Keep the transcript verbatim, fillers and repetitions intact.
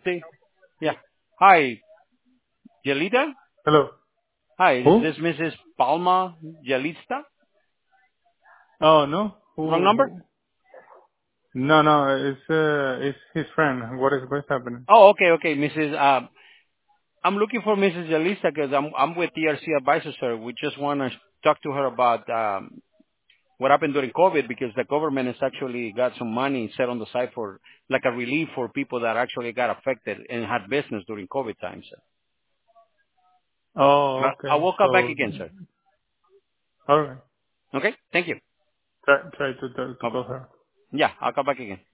Sí. Yeah. Hi, Yelita? Hello. Hi, is Who? this Missus Palma Yelista? Oh, no. Wrong Who? number? who? No, no. It's uh, it's his friend. What is what's happening? Oh, okay, okay, Missus Uh, I'm looking for Missus Yelista because I'm I'm with T R C Advisors, sir. We just want to talk to her about um, what happened during COVID because the government has actually got some money set on the side for like a relief for people that actually got affected and had business during COVID times. Sir. Oh, But I okay. will call back So, again, sir. all right. Okay, thank you. Try try to to, to Bye-bye. call her. Yeah, I'll call back again.